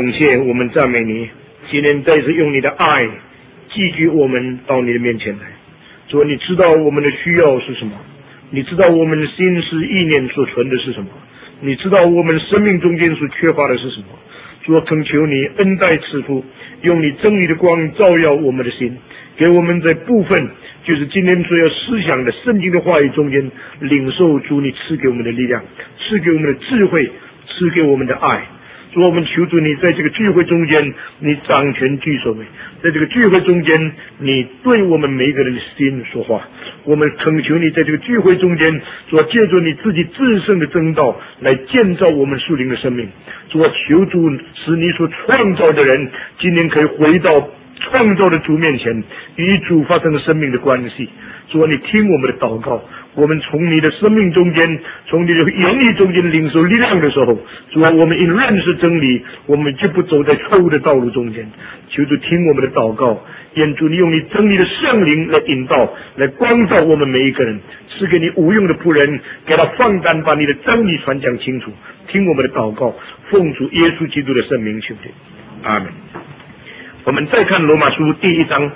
感谢我们赞美你，今天再次用你的爱寄居我们到你的面前来。主啊，你知道我们的需要是什么，你知道我们的心思意念所存的是什么，你知道我们生命中间所缺乏的是什么。主啊，恳求你恩待赐福，用你真理的光照耀我们的心，给我们在部分就是今天所要思想的圣经的话语中间领受主你赐给我们的力量，赐给我们的智慧，赐给我们的爱。主，我们求主你在这个聚会中间你掌权居首位，在这个聚会中间你对我们每一个人的心说话。我们恳求你在这个聚会中间，主啊，借助你自己至圣的真道来建造我们属灵的生命。主啊，求主使你所创造的人今天可以回到创造的主面前，与主发生生命的关系。主啊，你听我们的祷告，我们从你的生命中间，从你的言语中间领受力量的时候，主啊，我们因认识真理，我们就不走在错误的道路中间。求主听我们的祷告，愿主你用你真理的圣灵来引导，来光照我们每一个人，赐给你无用的仆人，给他放胆把你的真理传讲清楚。听我们的祷告，奉主耶稣基督的圣名求的，阿门。我们再看罗马书第1章，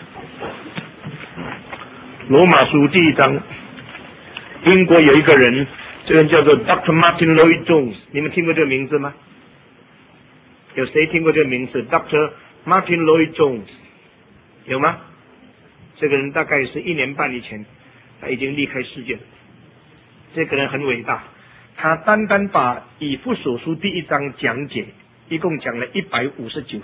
罗马书第1章，英国有一个人，这个人叫做 Dr. Martin Lloyd Jones， 你们听过这个名字吗？有谁听过这个名字 Dr. Martin Lloyd Jones？ 有吗？这个人大概是1年半以前他已经离开世界了。这个人很伟大，他单单把以弗所书第1章讲解一共讲了159次，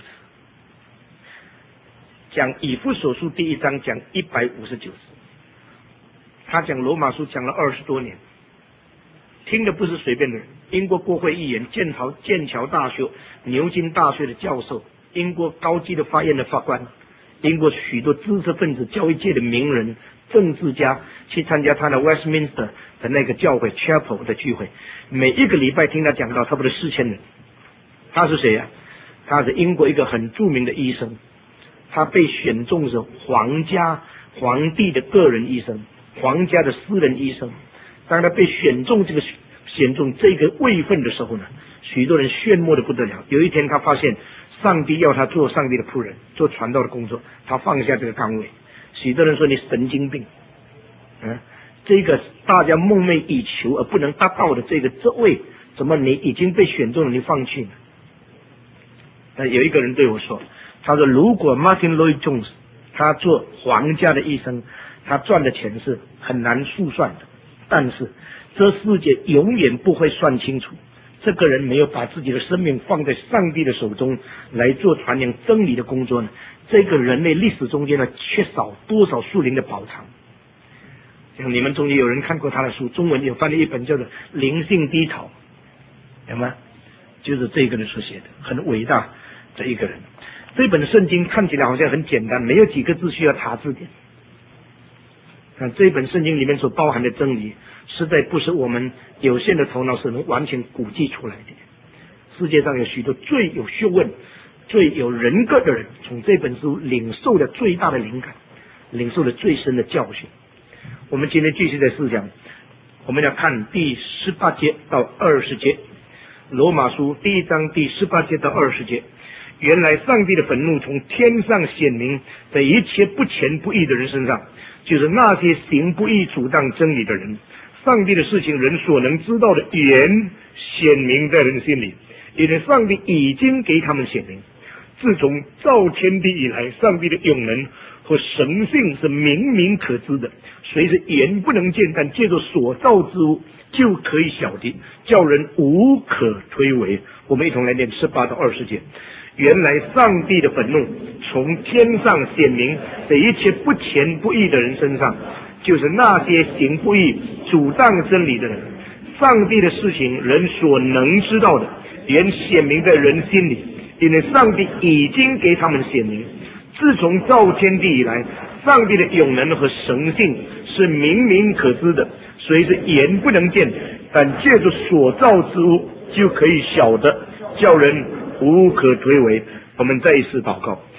讲以弗所书第1章讲159次，他讲罗马书讲了20多年，听的不是随便的人。英国国会议员、剑桥大学、牛津大学的教授，英国高级的法院的法官，英国许多知识分子、教育界的名人、政治家去参加他的 Westminster 的那个教会 Chapel 的聚会，每一个礼拜听他讲到差不多4000人。他是谁啊？他是英国一个很著名的医生，他被选中是皇帝的个人医生，皇家的私人医生。当他被选中这个位分的时候呢，许多人羡慕的不得了。有一天他发现上帝要他做上帝的仆人，做传道的工作，他放下这个岗位。许多人说你神经病，这个大家梦寐以求而不能达到的这个职位，怎么你已经被选中了，你放弃呢？有一个人对我说，他说如果 Martin Lloyd Jones 他做皇家的医生，他赚的钱是很难数算的，但是这世界永远不会算清楚这个人没有把自己的生命放在上帝的手中来做传扬真理的工作呢，这个人类历史中间呢缺少多少属灵的宝藏。像你们中间有人看过他的书，中文有翻了一本叫做《灵性低潮》，有吗？就是这个人所写的，很伟大的一个人。这本圣经看起来好像很简单，没有几个字需要查字典。这本圣经里面所包含的真理，实在不是我们有限的头脑所能完全估计出来的。世界上有许多最有学问、最有人格的人，从这本书领受了最大的灵感，领受了最深的教训。我们今天继续在思想，我们要看第18节到20节，罗马书第1章第18节到20节。原来上帝的愤怒从天上显明在一切不虔不义的人身上，就是那些行不义阻挡真理的人。上帝的事情人所能知道的原显明在人心里，因为上帝已经给他们显明。自从造天地以来，上帝的永能和神性是明明可知的，虽是眼不能见，但借着所造之物就可以晓得，叫人无可推诿。我们一同来念18到20节。原来上帝的愤怒从天上显明在一切不虔不义的人身上，就是那些行不义阻挡真理的人。上帝的事情人所能知道的原显明在人心里，因为上帝已经给他们显明。自从造天地以来，上帝的永能和神性是明明可知的，虽是眼不能见，但借着所造之物就可以晓得，叫人无可推诿。我们再一次祷告。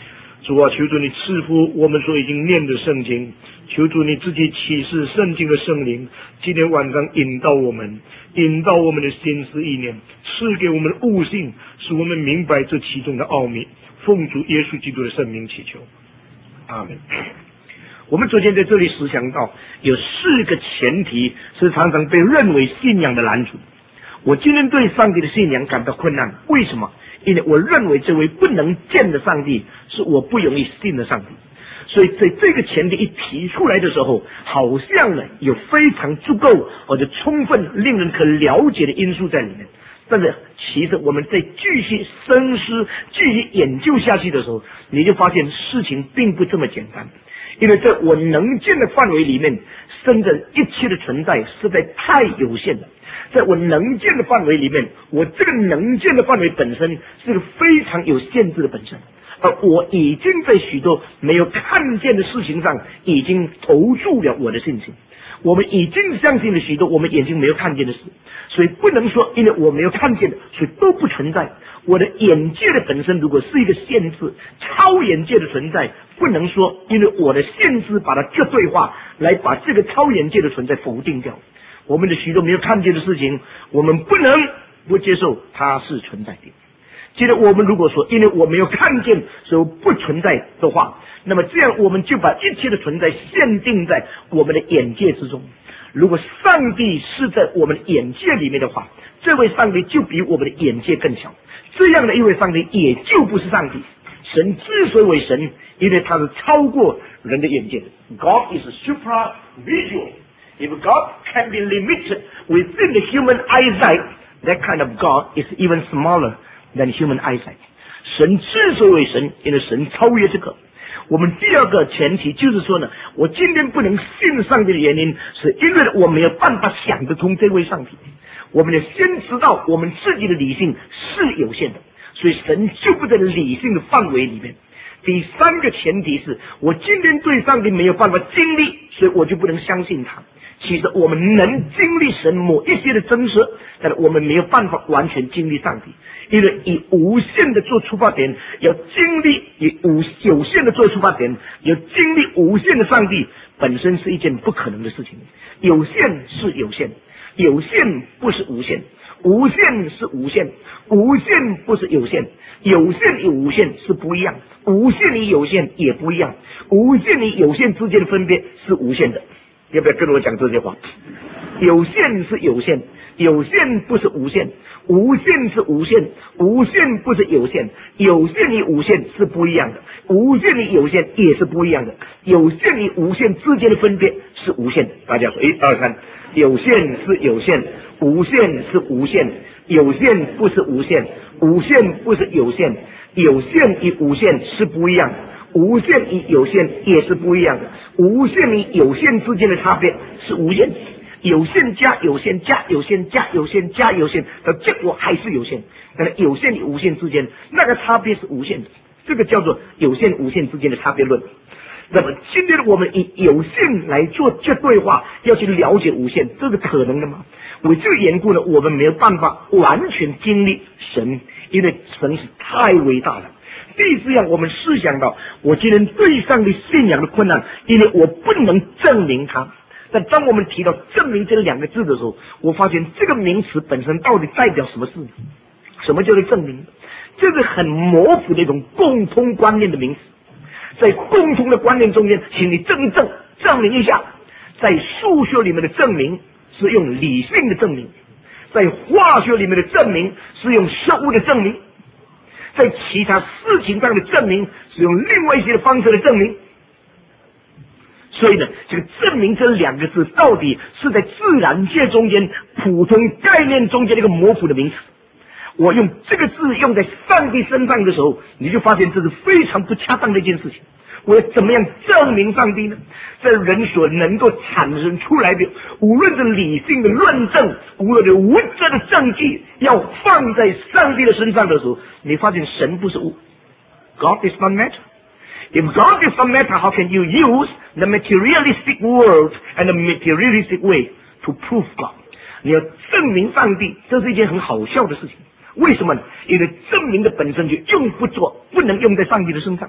主啊，求主你赐福我们所已经念的圣经，求主你自己启示圣经的圣灵，今天晚上引导我们的心思意念，赐给我们悟性，使我们明白这其中的奥秘。奉主耶稣基督的圣名祈求，阿门。我们昨天在这里思想到有4个前提是常常被认为信仰的拦阻。我今天对上帝的信仰感到困难，为什么？因为我认为这位不能见的上帝是我不容易信的上帝。所以在这个前提一提出来的时候，好像呢有非常足够或者充分令人可了解的因素在里面。但是其实我们在继续深思继续研究下去的时候，你就发现事情并不这么简单。因为在我能见的范围里面，生着一切的存在实在太有限了。在我能见的范围里面，我这个能见的范围本身是个非常有限制的本身，而我已经在许多没有看见的事情上已经投注了我的信心。我们已经相信了许多我们眼睛没有看见的事，所以不能说因为我没有看见的所以都不存在。我的眼界的本身如果是一个限制，超眼界的存在，不能说因为我的限制把它绝对化来把这个超眼界的存在否定掉。我们的许多没有看见的事情，我们不能不接受它是存在的。接着我们如果说因为我没有看见所以不存在的话，那么这样我们就把一切的存在限定在我们的眼界之中。如果上帝是在我们的眼界里面的话，这位上帝就比我们的眼界更小，这样的一位上帝也就不是上帝。神之所以为神，因为他是超过人的眼界的。 God is supra-visual. If God can be limited within the human eyesight, that kind of God is even smaller than human eyesight. 神之所以为神，因为神超越这个。我们第二个前提就是说呢，我今天不能信上帝的原因，是因为我没有办法想得通这位上帝。我们要先知道我们自己的理性是有限的，所以神就不在理性的范围里面。第三个前提是我今天对上帝没有办法经历，所以我就不能相信他。其实我们能经历神某一些的真实，但是我们没有办法完全经历上帝，因为以无限的做出发点，要经历有限的做出发点，要经历无限的上帝，本身是一件不可能的事情。有限是有限，有限不是无限，无限是无限，无限不是有限，有限与无限是不一样，无限与有限也不一样，无限与有限之间的分别是无限的。要不要跟我讲这些话？有限是有限，有限不是无限，无限是无限，无限不是有限，有限与无限是不一样的，无限与有限也是不一样的，有限与无限之间的分别是无限的。大家说1、2、3，有限是有限，无限是无限，有限不是无限，无限不是有限，有限与无限是不一样的，无限与有限也是不一样的，无限与有限之间的差别是无限，有限加有限加有限加有限加有限的结果还是有限，但是有限与无限之间那个差别是无限的，这个叫做有限无限之间的差别论。那么今天我们以有限来做绝对化，要去了解无限，这是可能的吗？为这个缘故呢，我们没有办法完全经历神，因为神是太伟大了。第四样，我们试想到我今天对上帝信仰的困难，因为我不能证明它。但当我们提到证明这2个字的时候，我发现这个名词本身到底代表什么事？什么叫做证明？这是很模糊的一种共通观念的名词。在共通的观念中间，请你证明一下。在数学里面的证明是用理性的证明，在化学里面的证明是用生物的证明，在其他事情上的证明是用另外一些的方式的证明。所以呢，这个证明这2个字到底是在自然界中间普通概念中间的一个模糊的名词。我用这个字用在上帝身上的时候，你就发现这是非常不恰当的一件事情。我要怎么样证明上帝呢？这人所能够产生出来的，无论是理性的论证，无论是物质的证据，要放在上帝的身上的时候，你发现神不是物。 God is not matter. If God is not matter, how can you use the materialistic world and the materialistic way to prove God? 你要证明上帝，这是一件很好笑的事情。为什么呢？因为证明的本身就用不着，不能用在上帝的身上。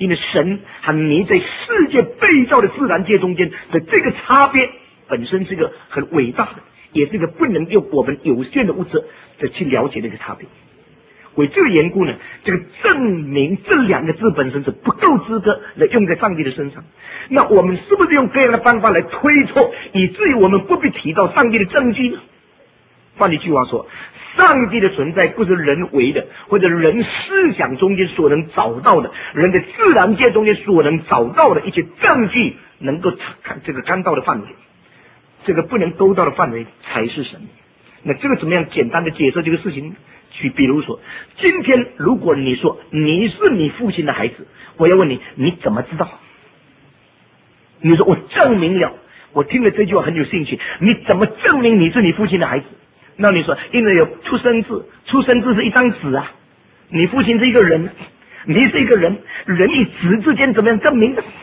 因为神和你在世界被造的自然界中间的这个差别，本身是一个很伟大的，也是一个不能用我们有限的物质的去了解的一个差别。为这个缘故呢，这个证明这两个字本身是不够资格来用在上帝的身上。那我们是不是用各样的方法来推脱，以至于我们不必提到上帝的证据呢？换一句话说，上帝的存在不是人为的，或者人思想中间所能找到的，人的自然界中间所能找到的一些证据能够看到的范围，这个不能勾到的范围才是神。那这个怎么样简单的解释这个事情呢？比如说，今天如果你说你是你父亲的孩子，我要问你，你怎么知道？你说我证明了，我听了这句话很有兴趣，你怎么证明你是你父亲的孩子？那你说，因为有出生字，出生字是一张纸啊，你父亲是一个人，你是一个人，人与纸之间怎么样证明的？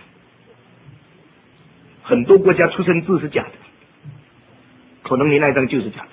很多国家出生字是假的，可能你那张就是假的。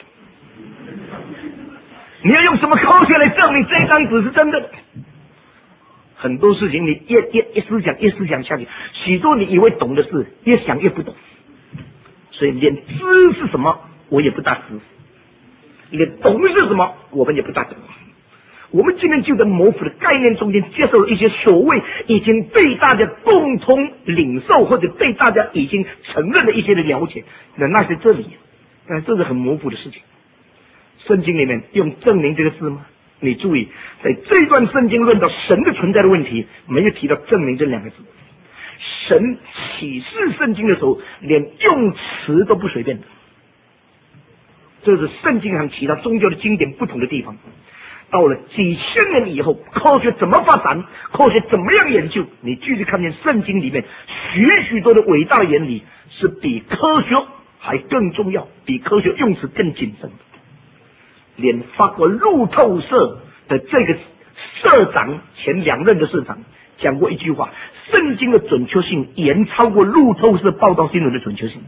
你要用什么科学来证明这张纸是真的？很多事情你越思想下去，许多你以为懂的事，越想越不懂。所以连知是什么，我也不大知；连懂是什么，我们也不大懂。我们今天就在模糊的概念中间接受了一些所谓已经被大家共同领受或者被大家已经承认的一些的了解，那是这里，这是很模糊的事情。圣经里面用证明这个字吗？你注意，在这段圣经论到神的存在的问题，没有提到证明这两个字。神启示圣经的时候，连用词都不随便的。这是圣经和其他宗教的经典不同的地方。到了几千年以后，科学怎么发展，科学怎么样研究，你继续看见圣经里面许多的伟大的原理是比科学还更重要，比科学用词更谨慎的。连法国路透社的这个社长，前2任的社长讲过一句话，圣经的准确性远超过路透社报道新闻的准确性。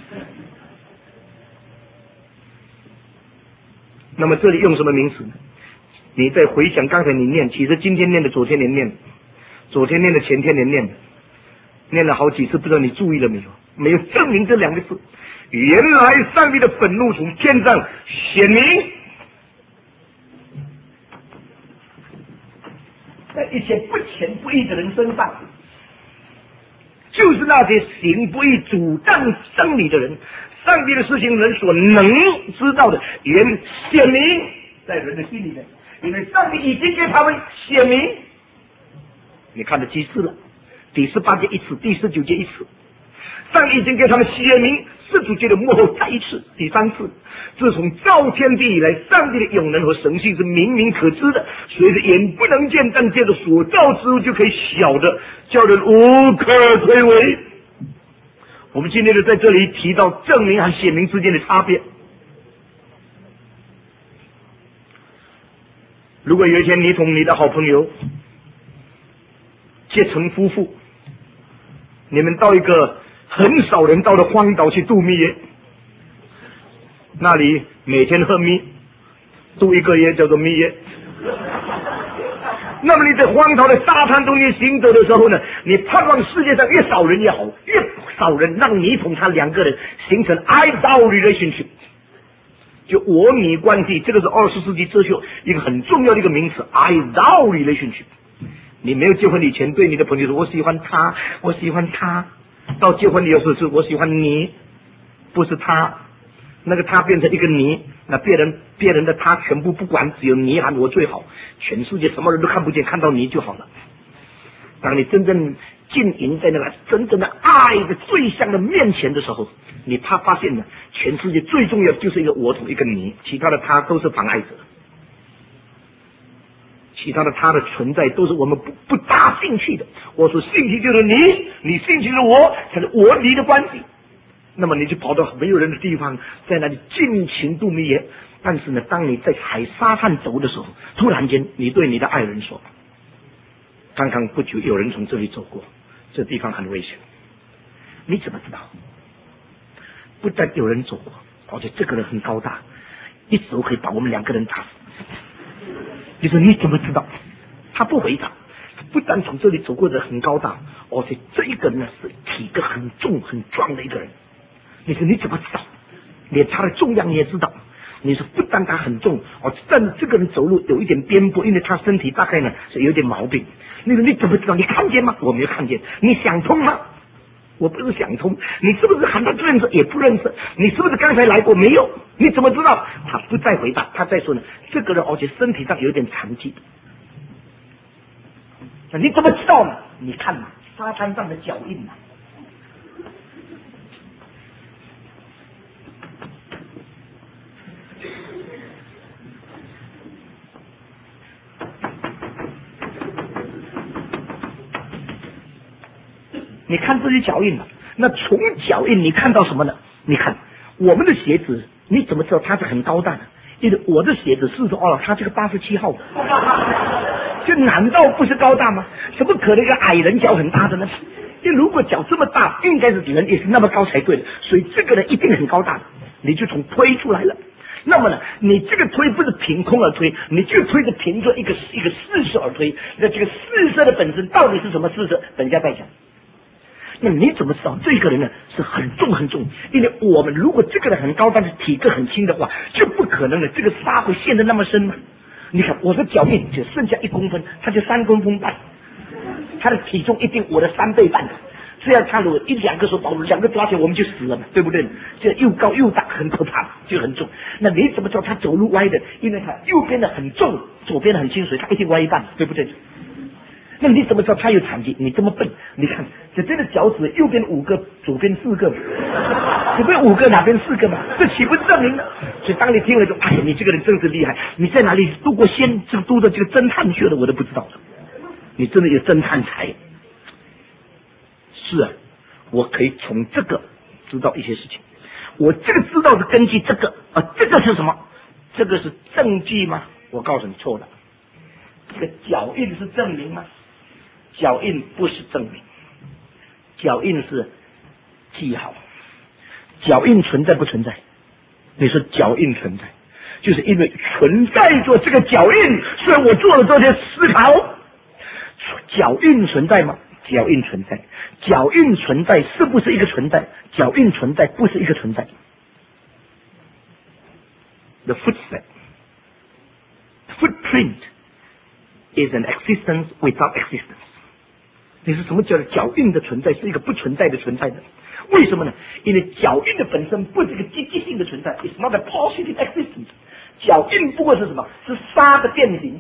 那么这里用什么名词呢？你再回想刚才你念，其实今天念的，昨天连念的，昨天念的，前天连念的，念了好几次，不知道你注意了没有？没有证明这两个字。原来上帝的愤怒从天上显明在一些不虔不义的人身上，就是那些行不义阻挡真理的人，上帝的事情人所能知道的，原显明在人的心里面，因为上帝已经给他们显明。你看了几次了？第18节一次，第19节一次。上帝已经给他们显明世俗界的幕后再一次，第3次。自从造天地以来，上帝的永能和神性是明明可知的，随着眼不能见，但借着所造之物就可以晓得，叫人无可推诿。我们今天就在这里提到证明和显明之间的差别。如果有一天你同你的好朋友结成夫妇，你们到一个很少人到的荒岛去度蜜月，那里每天喝蜜，度1个月叫做蜜月。那么你在荒岛的沙滩中间行走的时候呢，你盼望世界上越少人越好，越少人让你同他2个人形成 idol relationship， 就我你关系，这个是20世纪哲学一个很重要的一个名词 idol relationship。 你没有结婚以前对你的朋友说我喜欢他，我喜欢他，到结婚以后是我喜欢你，不是他，那个他变成一个你，那别人的他全部不管，只有你喊我最好，全世界什么人都看不见，看到你就好了。当你真正经营在那个真正的爱的对象的面前的时候，你发现呢，全世界最重要的就是一个我同一个你，其他的他都是妨碍者，其他的他的存在都是我们不大兴趣的。我说兴趣就是你兴趣是我，才是我你的关系。那么你就跑到没有人的地方，在那里尽情度蜜月。但是呢，当你在海沙滩走的时候，突然间你对你的爱人说，刚刚不久有人从这里走过，这地方很危险。你怎么知道？不但有人走过，而且这个人很高大，一手可以把我们2个人打死。你说你怎么知道？他不回答， 不但从这里走过的很高大，而且这一个人呢是体格很重很壮的一个人。你说你怎么知道？连他的重量你也知道。你说不但他很重，但是这个人走路有一点颠簸，因为他身体大概呢是有点毛病。你说你怎么知道？你看见吗？我没有看见。你想通吗？我不是想通。你是不是喊他认识？也不认识。你是不是刚才来过？没有。你怎么知道？他不再回答，他再说呢，这个人而且身体上有点残疾。那你怎么知道呢？你看嘛，沙滩上的脚印嘛。你看这些脚印了，那从脚印你看到什么呢？你看我们的鞋子，你怎么知道它是很高大的？因为我的鞋子42，他这个87号，这难道不是高大吗？怎么可能一个矮人脚很大的呢？因为如果脚这么大，应该是人也是那么高才对的，所以这个人一定很高大的，你就从推出来了。那么呢，你这个推不是凭空而推，你这个推是凭着一个事实而推。那这个事实的本身到底是什么事实？等一下再讲。那你怎么知道这个人呢是很重很重？因为我们如果这个人很高，但是体格很轻的话，就不可能了，这个沙会陷得那么深吗？你看我的脚印就剩下1公分，他就3公分半，他的体重一定我的3倍半。这样他如果1-2个手把我们2个抓起来，我们就死了嘛，对不对？这又高又大，很可怕，就很重。那你怎么知道他走路歪的？因为他右边的很重，左边的很轻，所以他一定歪一半，对不对？那你怎么知道他有残疾？你这么笨，你看这真的脚趾右边5个，左边4个，左边5个，哪边4个嘛？这岂不是证明了？所以当你听了就，哎呀，你这个人真是厉害！你在哪里读过读的这个侦探学的，我都不知道。你真的有侦探才。是啊，我可以从这个知道一些事情。我这个知道是根据这个这个是什么？这个是证据吗？我告诉你错了。这个脚印是证明吗？脚印不是证明，脚印是记号。脚印存在不存在？你说脚印存在，就是因为存在着这个脚印，所以我做了这些思考。脚印存在吗？脚印存在。脚印存在是不是一个存在？脚印存在不是一个存在。The footprint is an existence without existence。 你说什么叫脚印的存在是一个不存在的存在的？为什么呢？因为脚印的本身不是一个积极性的存在 ，it's not a positive existence。 脚印不过是什么？是沙的变形，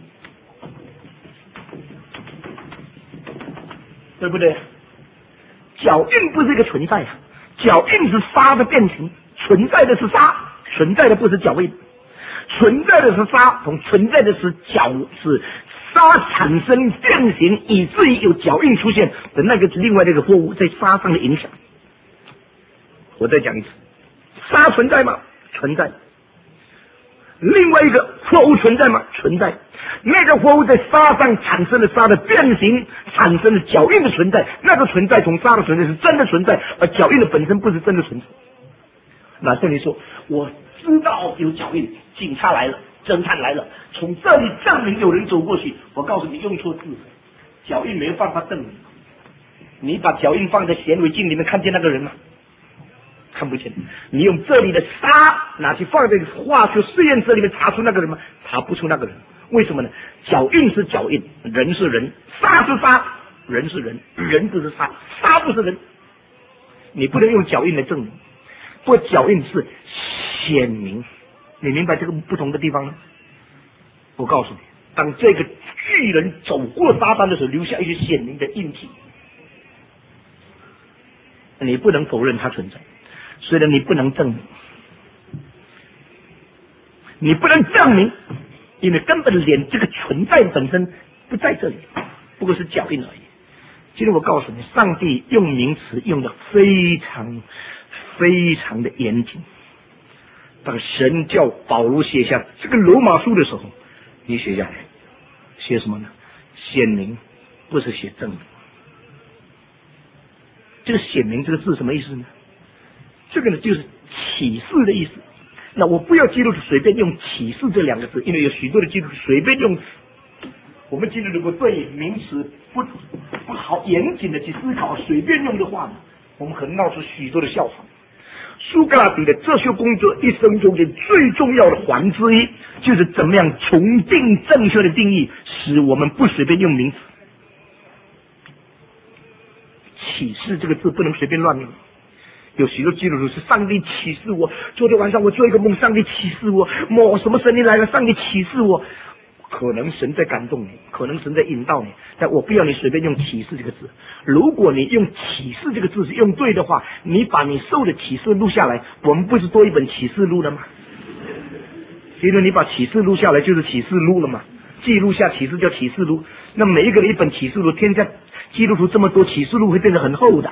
对不对？脚印不是一个存在啊，脚印是沙的变形，存在的是沙，存在的不是脚印，存在的是沙，同存在的是沙产生变形，以至于有脚印出现的那个是另外一个货物在沙上的影响。我再讲一次，沙存在吗？存在。另外一个货物存在吗？存在。那个货物在沙上产生了沙的变形，产生了脚印的存在，那个存在从沙的存在是真的存在，而脚印的本身不是真的存在。那这里说我知道有脚印，警察来了，侦探来了，从这里证明有人走过去。我告诉你用错字，脚印没有办法证明。你把脚印放在显微镜里面看见那个人吗？看不见。你用这里的沙拿去放在化学实验室里面查出那个人吗？查不出那个人。为什么呢？脚印是脚印，人是人，沙是沙，人是人，人不是沙，沙不是人。你不能用脚印来证明。不过脚印是显明，你明白这个不同的地方吗？我告诉你，当这个巨人走过沙滩的时候，留下一些显明的印记，你不能否认它存在，虽然你不能证明，你不能证明，因为根本连这个存在本身不在这里，不过是脚印而已。其实我告诉你，上帝用名词用的非常非常的严谨。当神叫保罗写下这个罗马书的时候，你写下来写什么呢？显明，不是写证明。这个显明这个字什么意思呢？这个呢就是启示的意思。那我不要基督徒随便用启示这2个字，因为有许多的基督徒随便用我们今天如果对名词不好严谨的去思考，随便用的话呢，我们可能闹出许多的笑话。苏格拉底的哲学工作一生中间最重要的环之一，就是怎么样重定正确的定义，使我们不随便用名词。启示这个字不能随便乱用。有许多基督徒是上帝启示我，昨天晚上我做一个梦，上帝启示我，某什么神灵来了，上帝启示我。可能神在感动你，可能神在引导你，但我不要你随便用启示这个字。如果你用启示这个字是用对的话，你把你受的启示录下来，我们不是多一本启示录了吗？因为你把启示录下来就是启示录了嘛，记录下启示叫启示录。那每一个人一本启示录，天下基督徒这么多，启示录会变得很厚的，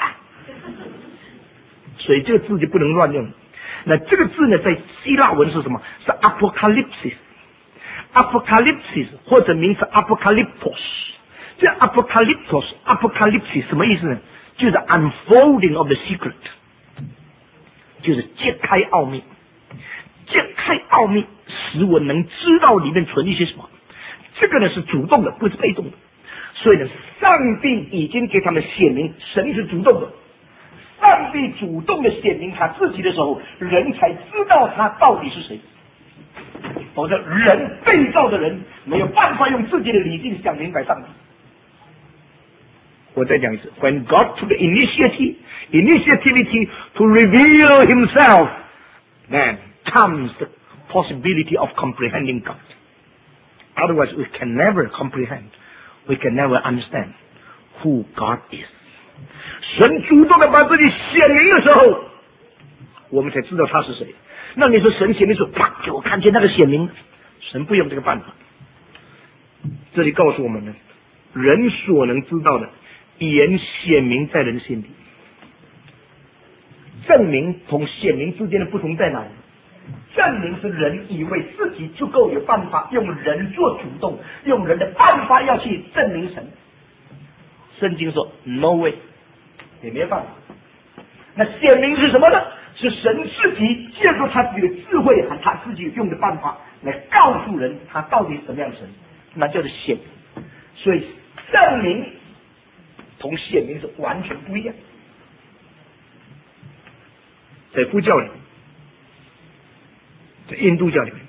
所以这个字就不能乱用。那这个字呢，在希腊文是什么？是 apocalypsis。apocalypsis 或者名词 apocalyptos， 这 apocalypsis 什么意思呢？就是 unfolding of the secret， 就是揭开奥秘，揭开奥秘使我能知道里面存一些什么。这个呢是主动的，不是被动的。所以呢，上帝已经给他们显明，神是主动的。上帝主动的显明他自己的时候，人才知道他到底是谁。否则人被造的人没有办法用自己的理性想明白上帝。我再讲一次 ，When God took the initiativity to reveal Himself, then comes the possibility of comprehending God. Otherwise, we can never comprehend, we can never understand who God is. 神主动的把自己显明的时候，我们才知道他是谁。那你说神显明说，啪，给我看见那个显明，神不用这个办法。这里告诉我们呢，人所能知道的，已然显明在人心里。证明同显明之间的不同在哪里？证明是人以为自己足够有办法，用人做主动，用人的办法要去证明神。圣经说 No way， 也没办法。那显明是什么呢？是神自己借助他自己的智慧和他自己用的办法来告诉人他到底是什么样的神，那叫做显明。所以证明同显明是完全不一样。在佛教里面，在印度教里面，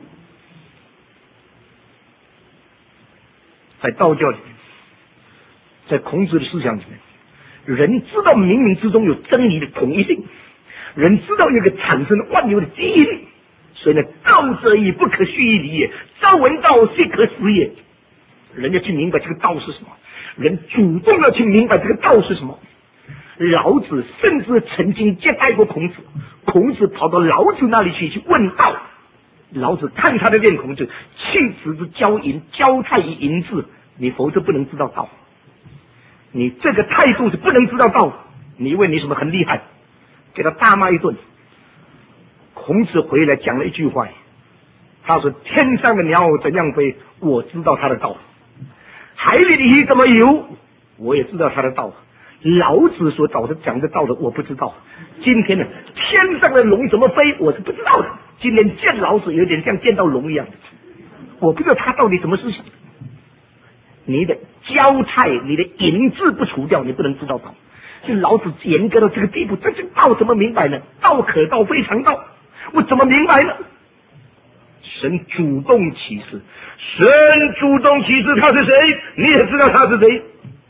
在道教里面，在孔子的思想里面，人知道冥冥之中有真理的统一性，人知道有个产生万有的基因，所以呢，道者以不可虚理也，朝闻道，夕可死也。人要去明白这个道是什么，人主动要去明白这个道是什么。老子甚至曾经接待过孔子，孔子跑到老子那里去问道，老子看他的面孔就弃子之交淫，交泰于淫志，你否则不能知道道。你这个态度是不能知道道，你以为你什么很厉害，给他大骂一顿。孔子回来讲了一句话，他说天上的鸟怎样飞，我知道它的道；海里的鱼怎么游，我也知道它的道。老子所讲的道的我不知道，今天呢，天上的龙怎么飞我是不知道的。今天见老子有点像见到龙一样，我不知道他到底什么思想。你的交泰，你的淫志不除掉，你不能知道道。就老子严格到这个地步，这道怎么明白呢？道可道非常道，我怎么明白呢？神主动启示，神主动启示他是谁，你也知道他是谁。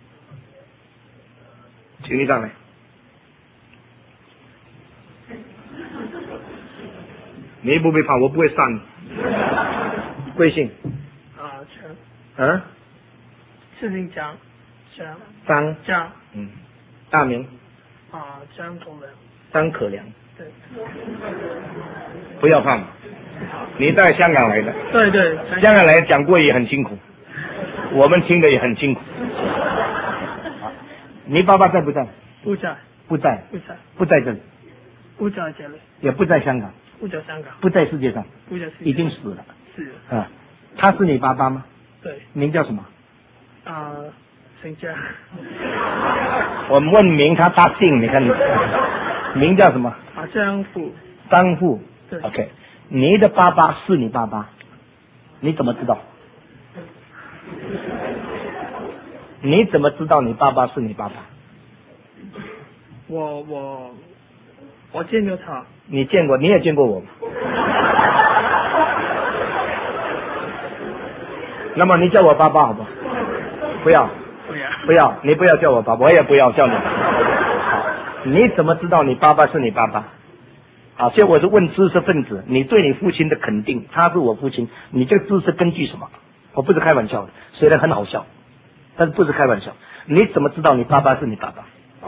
请你上来。你不被罚，我不会杀你。贵姓？ 陈。 啊？ 姓张。 张。大名？ 张可良。 张可良。 对。 不要怕，你在香港来的。 对对。 香港来讲过也很辛苦，我们听的也很辛苦。你爸爸在不在？ 不在。 不在。 不在。 不在这里。 不在这里。 也不在香港。 不在香港。 不在世界上。 不在世界上。 已经死了。 是。 他是你爸爸吗？ 对。 名叫什么？ 姓江。 我问名，他姓，你看你名叫什么？ 张富。 张富。 对。 OK， 你的爸爸是你爸爸，你怎么知道？ 你怎么知道你爸爸是你爸爸？ 我见过他。 你见过，你也见过我吗？那么你叫我爸爸好不好？不要，不要，你不要叫我爸爸，我也不要叫你。好，你怎么知道你爸爸是你爸爸？好，现在我是问知识分子，你对你父亲的肯定，他是我父亲，你这个知识根据什么？我不是开玩笑的，虽然很好笑，但是不是开玩笑。你怎么知道你爸爸是你爸爸？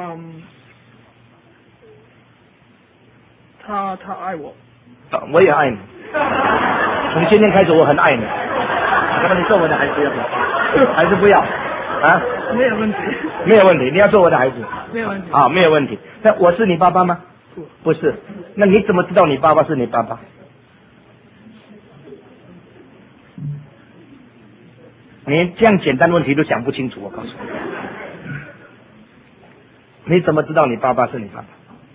他爱我。 我也爱你。从今天开始我很爱你。那么你做我的孩子要不要？还是不要？啊？ 没有问题。 没有问题，你要做我的孩子。 没有问题。 啊，没有问题。那我是你爸爸吗？不是。那你怎么知道你爸爸是你爸爸？你这样简单的问题都想不清楚，我告诉你。你怎么知道你爸爸是你爸爸？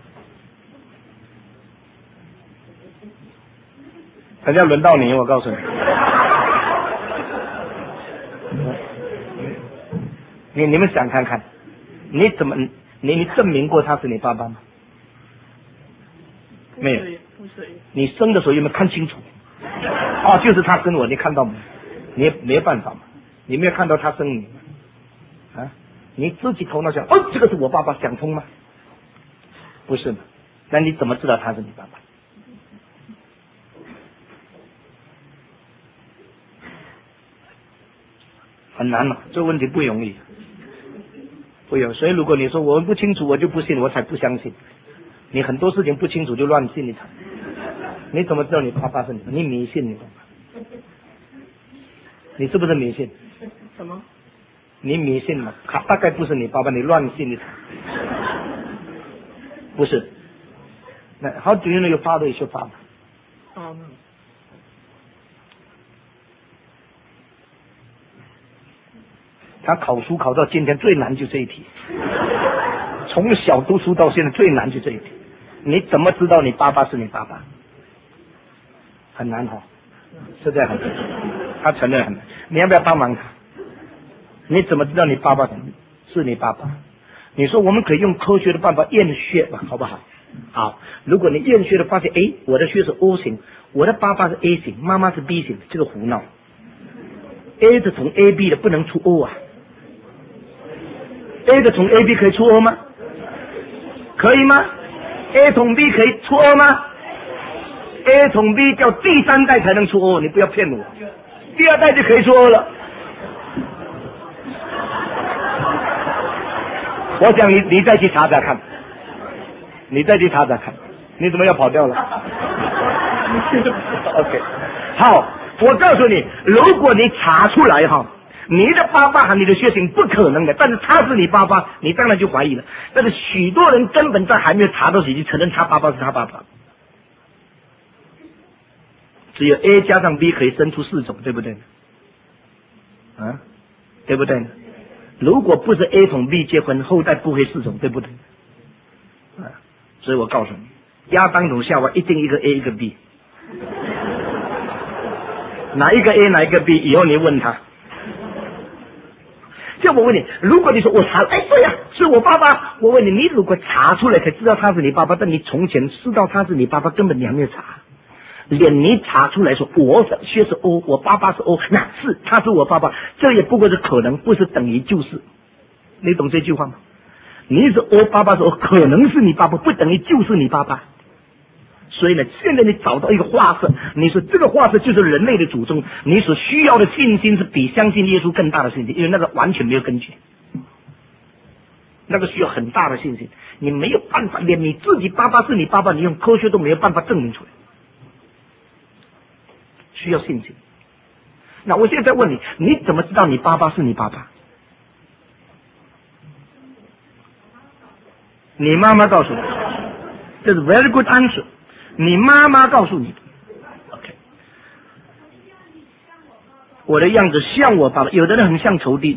等下轮到你，我告诉你。你们想看看，你怎么你证明过他是你爸爸吗？没有。 不是。 你生的时候有没有看清楚？哦，就是他生我，你看到吗？你也没办法嘛，你没有看到他生你啊？你自己头脑想，哦，这个是我爸爸，想通吗？不是嘛？那你怎么知道他是你爸爸？很难嘛，这个问题不容易，不容易。所以如果你说我不清楚，我就不信，我才不相信。你很多事情不清楚就乱信一场。你怎么知道你爸爸是你？你迷信你懂吗？你是不是迷信？ 什么？ 你迷信嘛？他大概不是你爸爸，你乱信一场。不是。那 How do you know your father is your father？他考书考到今天最难就这一题，从小读书到现在最难就这一题。你怎么知道你爸爸是你爸爸？很难哈，实在很难。他承认很难，你要不要帮忙他？你怎么知道你爸爸是你爸爸？你说我们可以用科学的办法验血吧，好不好？好，如果你验血的发现，哎，我的血是 O 型，我的爸爸是 A 型，妈妈是 B 型，这个胡闹。A 的从 AB 的不能出 O 啊。A 的从 AB 可以出 O 吗？可以吗？ A 从 B 可以出 O 吗？ A 从 B 叫第三代才能出 O， 你不要骗我，第二代就可以出 O 了。我想你再去查查看，你再去查查看，你怎么要跑掉了？OK， 好，我告诉你，如果你查出来哈，你的爸爸和你的血型不可能的，但是他是你爸爸，你当然就怀疑了。但是许多人根本在还没有查到时就承认他爸爸是他爸爸。只有 A 加上 B 可以生出4种，对不对？啊，对不对？如果不是 A 同 B 结婚，后代不会4种，对不对？啊，所以我告诉你，亚当同夏娃一定一个 A 一个 B， 哪一个 A 哪一个 B， 以后你问他。就我问你，如果你说我查了，哎，对呀，是我爸爸，我问你，你如果查出来才知道他是你爸爸，但你从前知道他是你爸爸，根本你还没有查。连你查出来说我血是 O， 我爸爸是 O， 那是他是我爸爸，这也不过是可能，不是等于就是。你懂这句话吗？你是 O， 爸爸是 O， 可能是你爸爸，不等于就是你爸爸。所以呢，现在你找到一个化石，你说这个化石就是人类的祖宗，你所需要的信心是比相信耶稣更大的信心，因为那个完全没有根据，那个需要很大的信心，你没有办法，连你自己爸爸是你爸爸，你用科学都没有办法证明出来。需要信心。那我现在问你，你怎么知道你爸爸是你爸爸？你妈妈告诉你，这是 very good answer。你妈妈告诉你 ，OK。我的样子像我爸爸，有的人很像仇弟。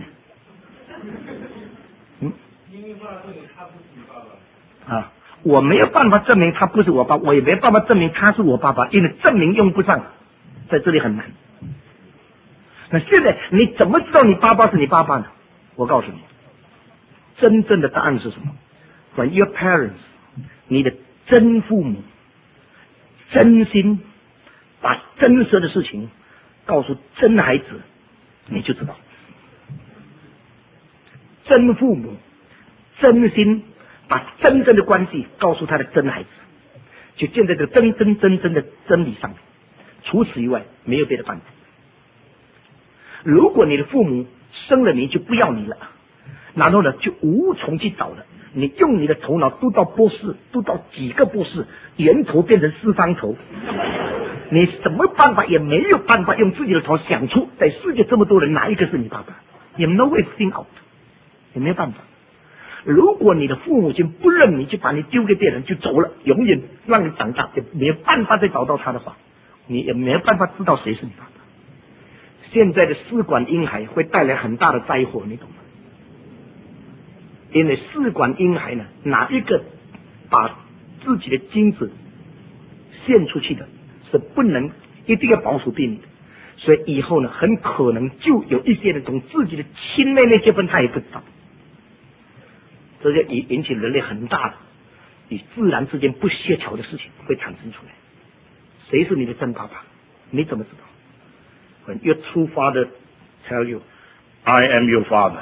啊，我没有办法证明他不是我爸，我也没办法证明他是我爸爸，因为证明用不上。在这里很难。那现在你怎么知道你爸爸是你爸爸呢？ 我告诉你，真正的答案是什么 ？When your parents， 你的真父母，真心把真实的事情告诉真孩子，你就知道。真父母真心把真正的关系告诉他的真孩子，就建在这个真的真理上面。除此以外，没有别的办法。如果你的父母生了你就不要你了，然后呢就无从去找了，你用你的头脑读到博士，读到几个博士，圆头变成四方头，你什么办法也没有办法用自己的头想出在世界这么多人哪一个是你爸爸，也 no way think out， 也没有办法。如果你的父母亲不认你，就把你丢给别人就走了，永远让你长大，也没有办法再找到他的话，你也没有办法知道谁是你爸爸。现在的试管婴孩会带来很大的灾祸，你懂吗？因为试管婴孩呢，哪一个把自己的精子献出去的，是不能一定要保守秘密的，所以以后呢，很可能就有一些人从自己的亲妹妹结婚，他也不知道，这就引起人类很大的与自然之间不协调的事情会产生出来。谁是你的真爸爸？你怎么知道？When your true father tell you, I am your father,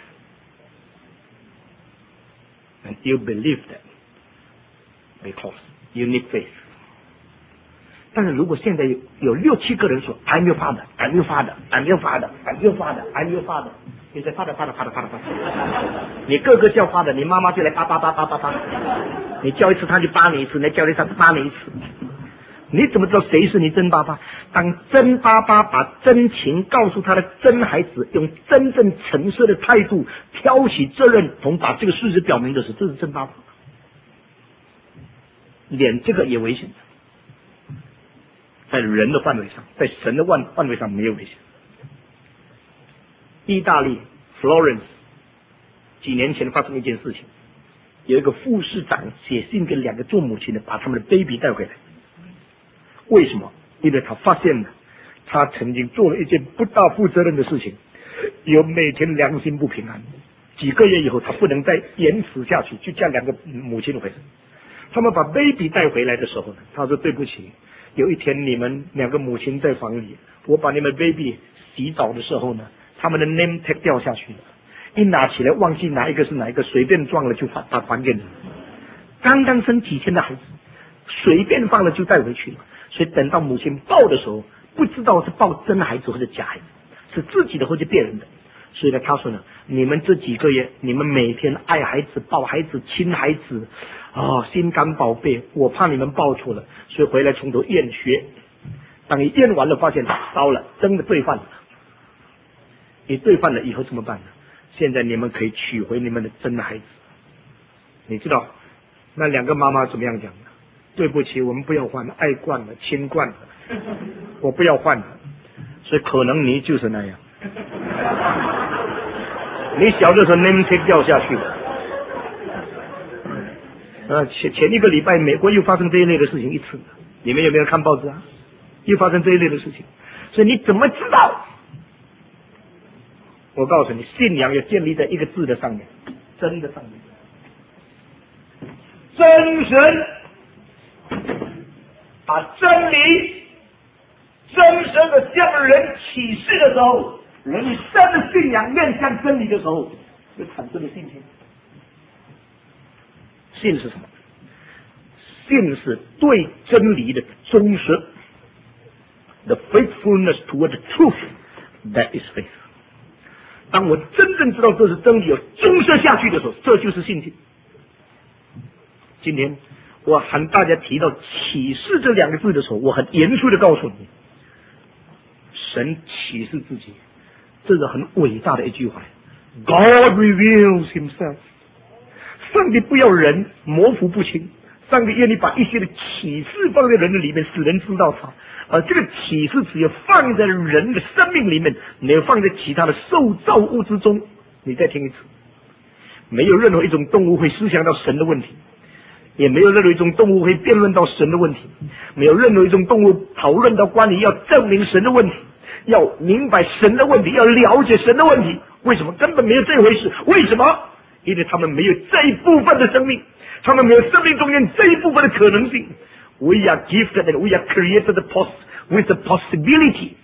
and you believe that because you need faith. 但是如果现在有6、7个人说 I'm your father, I'm your father, I'm your father, I'm your father, I'm your father， 你在father，你个个叫father，你妈妈就来叭，你叫一次他就扒你一次，你叫一次他扒你一次。你怎么知道谁是你真爸爸？当真爸爸把真情告诉他的真孩子，用真正诚实的态度挑起责任，同把这个事实表明的时候，这是真爸爸。连这个也危险，在人的范围上，在神的范围上没有危险。意大利 Florence 几年前发生一件事情，有一个副市长写信给2个做母亲的，把他们的 baby 带回来。为什么？因为他发现了他曾经做了一件不大负责任的事情，有每天良心不平安。几个月以后，他不能再延迟下去，就叫2个母亲回来。他们把 baby 带回来的时候呢，他说对不起，有一天你们2个母亲在房里，我把你们 baby 洗澡的时候呢，他们的 name tag 掉下去了，一拿起来忘记哪一个是哪一个，随便撞了就把还给你。刚刚生几天的孩子，随便放了就带回去了。所以等到母亲抱的时候，不知道是抱真孩子或者假孩子，是自己的或者别人的。所以呢，他说呢，你们这几个月，你们每天爱孩子、抱孩子、亲孩子，心肝宝贝，我怕你们抱错了，所以回来从头验血。当你验完了，发现糟了，真的对犯了。你对犯了以后怎么办呢？现在你们可以取回你们的真孩子。你知道那2个妈妈怎么样讲的？对不起，我们不要换了，爱惯了，亲惯了，我不要换了。所以可能你就是那样，你小的时候 name tag 掉下去了。前一个礼拜美国又发生这一类的事情一次，你们有没有看报纸啊？又发生这一类的事情，所以你怎么知道？我告诉你，信仰要建立在一个字的上面，真的上面，真神。把真理真实的向人启示的时候，人真的信仰面向真理的时候，就产生了信心。信是什么？信是对真理的忠实。The faithfulness toward the truth, that is faith. 当我真正知道这是真理，要忠实下去的时候，这就是信心。今天我喊大家提到启示这2个字的时候，我很严肃的告诉你，神启示自己，这是很伟大的一句话。God reveals himself。 上帝不要人模糊不清，上帝愿意把一些的启示放在人的里面，使人知道他。而这个启示只有放在人的生命里面，没有放在其他的受造物之中。你再听一次，没有任何一种动物会思想到神的问题，也没有任何一种动物会辩论到神的问题，没有任何一种动物讨论到关于要证明神的问题，要明白神的问题，要了解神的问题。 为什么？根本没有这回事。为什么？因为他们没有这一部分的生命，他们没有生命中间这一部分的可能性。We are gifted and we are created with the possibility,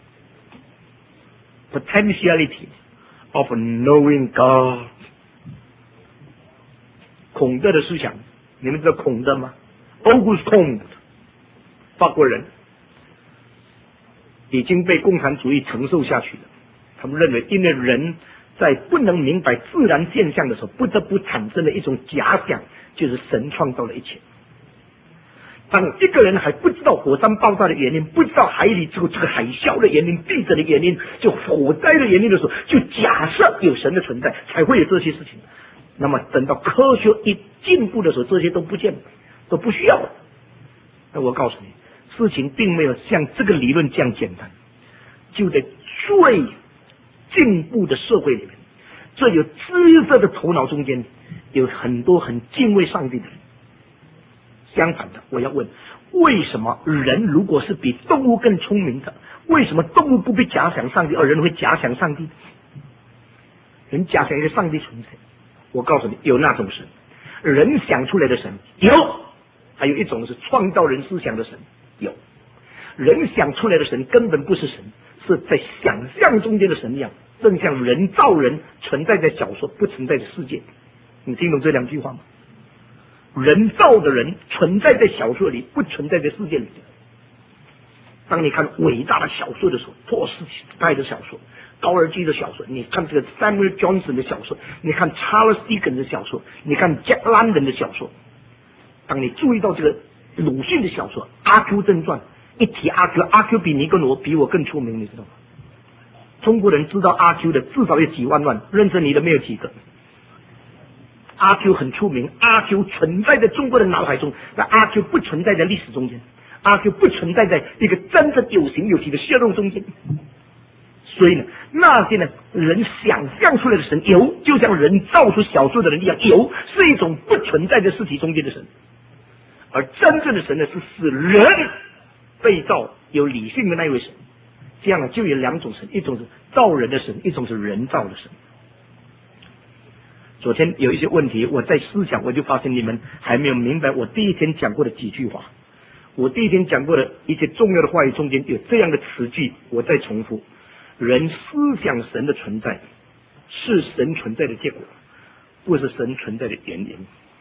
potentiality of knowing God. 孔德的思想，你们知道孔德吗？ August Comte， 法国人，已经被共产主义承受下去了。他们认为，因为人在不能明白自然现象的时候，不得不产生了一种假想，就是神创造了一切。当一个人还不知道火山爆炸的原因，不知道海里这个海啸的原因、地震的原因、就火灾的原因的时候，就假设有神的存在，才会有这些事情。那么等到科学一进步的时候，这些都不见了，都不需要了。那我告诉你，事情并没有像这个理论这样简单。就在最进步的社会里面，最有知识的头脑中间，有很多很敬畏上帝的人。相反的，我要问，为什么人如果是比动物更聪明的，为什么动物不必假想上帝，而人会假想上帝？人假想一个上帝存在。我告诉你，有那种神，人想出来的神有，还有一种是创造人思想的神有。人想出来的神根本不是神，是在想象中间的神一样，正像人造人存在在小说，不存在在世界。你听懂这两句话吗？人造的人存在在小说里，不存在在世界里。当你看伟大的小说的时候，托斯泰的小说、高尔基的小说，你看这个 Samuel Johnson 的小说，你看 Charles Dickens 的小说，你看 Jack London 的小说。当你注意到这个鲁迅的小说《阿 Q 正传》，一提阿 Q， 阿 Q 比我更出名，你知道吗？中国人知道阿 Q 的至少有几万万，认识你的没有几个。阿 Q 很出名，阿 Q 存在在中国的脑海中，那阿 Q 不存在在历史中间，阿 Q 不存在在一个真正有形有体的血肉中间。所以呢，那些呢人想象出来的神有，就像人造出小说的人一样有，是一种不存在在实体中间的神。而真正的神呢，是使人被造有理性的那一位神。这样呢，就有两种神，一种是造人的神，一种是人造的神。昨天有一些问题，我在思想，我就发现你们还没有明白我第一天讲过的几句话。我第一天讲过的一些重要的话语中间有这样的词句，我再重复：人思想神的存在，是神存在的结果，不是神存在的原因。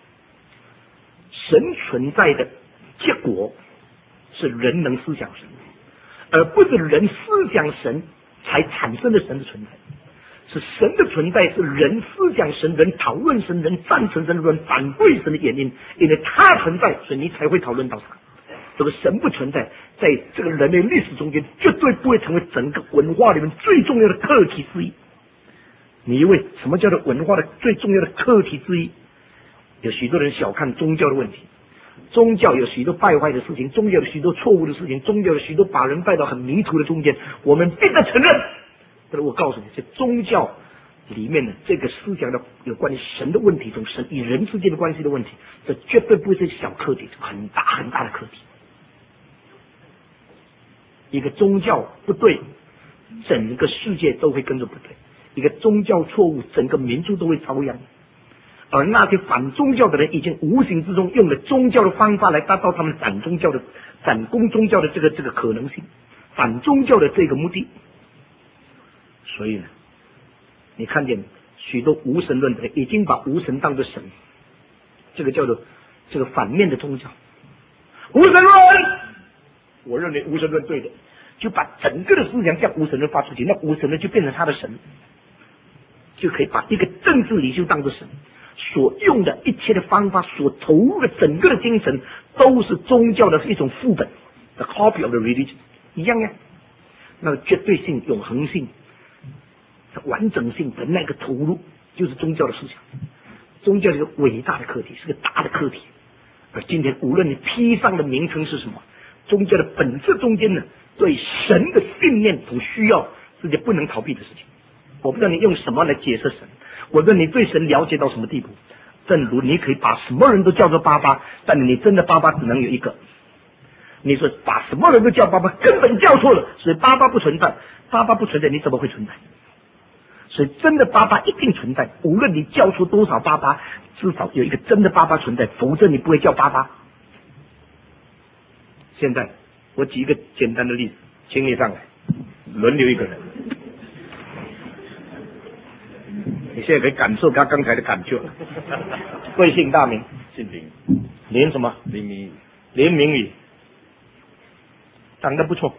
神存在的结果是人能思想神，而不是人思想神才产生了神的存在。是神的存在，是人思想神、人讨论神、人赞成神、人反对神的原因。因为他存在，所以你才会讨论到他。这个神不存在，在这个人类历史中间，绝对不会成为整个文化里面最重要的课题之一。你以为什么叫做文化的最重要的课题之一？有许多人小看宗教的问题，宗教有许多败坏的事情，宗教有许多错误的事情，宗教有许多把人带到很迷途的中间，我们必须承认。但是我告诉你，这宗教里面的这个思想的有关于神的问题中，神与人之间的关系的问题，这绝对不是小课题，很大很大的课题。一个宗教不对，整个世界都会跟着不对；一个宗教错误，整个民族都会遭殃。而那些反宗教的人，已经无形之中用了宗教的方法来达到他们反攻宗教的这个可能性，反宗教的这个目的。所以呢，你看见许多无神论的人已经把无神当作神，这个叫做这个反面的宗教。无神论，我认为无神论对的，就把整个的思想向无神论发出去，那无神论就变成他的神，就可以把一个政治领袖当作神，所用的一切的方法，所投入的整个的精神，都是宗教的一种副本 ，the copy of the religion， 一样呀。那个绝对性、永恒性、完整性的那个投入，就是宗教的思想。宗教是个伟大的课题，是个大的课题。而今天无论你披上的名称是什么，宗教的本质中间呢，对神的信念所需要是件不能逃避的事情。我不知道你用什么来解释神，我问你对神了解到什么地步？正如你可以把什么人都叫做爸爸，但你真的爸爸只能有一个。你说把什么人都叫爸爸，根本叫错了，所以爸爸不存在，爸爸不存在，你怎么会存在？ 所以真的爸爸一定存在，无论你叫出多少爸爸，至少有一个真的爸爸存在，否则你不会叫爸爸。现在我举一个简单的例子，请你上来，轮流一个人。你现在可以感受他刚才的感觉。贵姓大名？ 姓林， 林什么？ 林明宇。 林明宇，长得不错。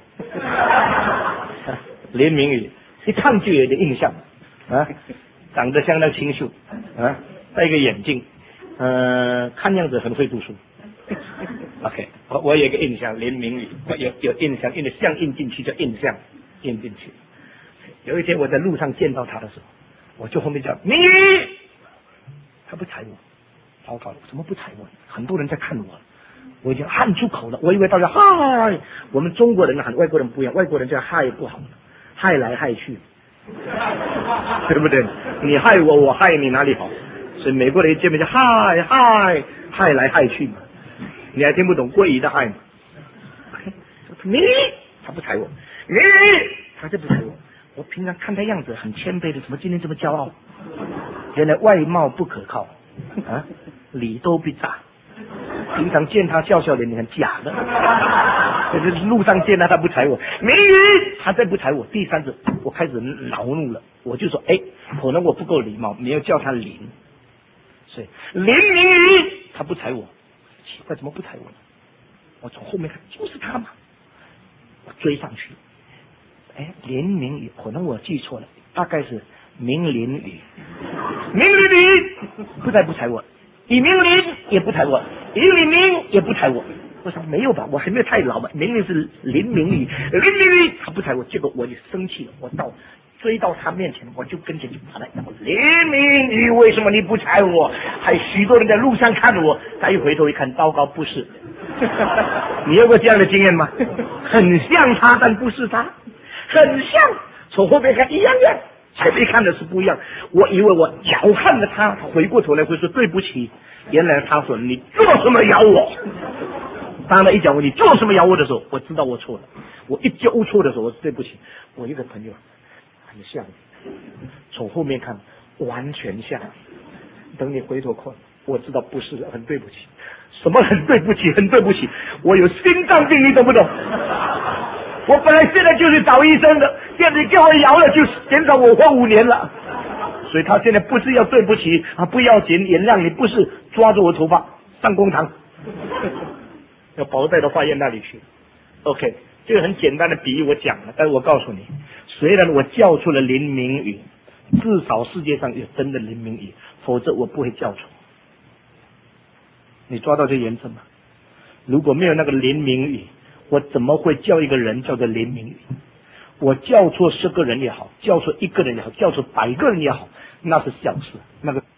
林明宇一看就有点印象啊，长得相当清秀啊，戴个眼镜，看样子很会读书。OK， 我有一个印象，林明宇，有印象，印的像印进去叫印象，印进去。有一天我在路上见到他的时候，我就后面叫明宇，他不睬我，糟糕了，怎么不睬我？很多人在看我，我已经喊出口了，我以为大家嗨，我们中国人喊，外国人不一样，外国人叫嗨不好了，害来害去，对不对？你害我，我害你，哪里好？所以美国人一见面就嗨嗨，害来害去嘛。你还听不懂贵语的害吗？你他不睬我，你他就不睬我。我平常看他样子很谦卑的，怎么今天这么骄傲？原来外貌不可靠啊，理都不炸。平常见他笑笑脸，你很假的。可是路上见他，他不睬我，明宇他再不睬我，第三次我开始恼怒了，我就说，可能我不够礼貌，没有叫他林，所以林明宇他不睬我。奇怪，怎么不睬我呢？我从后面看，就是他嘛。我追上去，林明宇，可能我记错了，大概是明林宇。明林宇不睬我，李明林也不睬我，李明也不睬我。我说没有吧，我还没有太老吧？明明是林明宇，林明宇他不睬我，结果我就生气了，我追到他面前，我就跟前去把他讲：林明宇，为什么你不睬我？还许多人在路上看我，再一回头一看，糟糕，不是。你有过这样的经验吗？很像他，但不是他，很像，从后面看一样样，前面看的是不一样。我以为我咬看了他，回过头来会说对不起，原来他说你做什么咬我？当他一讲我你做什么咬我的时候，我知道我错了。我一纠错的时候，我说对不起。我一个朋友很像你，从后面看完全像你，等你回头看，我知道不是，很对不起。什么很对不起？很对不起，我有心脏病，你懂不懂？我本来现在就是找医生的，现在叫我摇了就减少我活5年了。所以他现在不是要对不起啊，不要紧，原谅你，不是抓住我头发上公堂，要把我带到法院那里去。OK， 这个很简单的比喻我讲了，但是我告诉你，虽然我叫出了林明宇，至少世界上有真的林明宇，否则我不会叫出。你抓到这原则吗？如果没有那个林明宇，我怎么会叫一个人叫做林明宇？我叫错10个人也好，叫错1个人也好，叫错100个人也好，那是小事。那个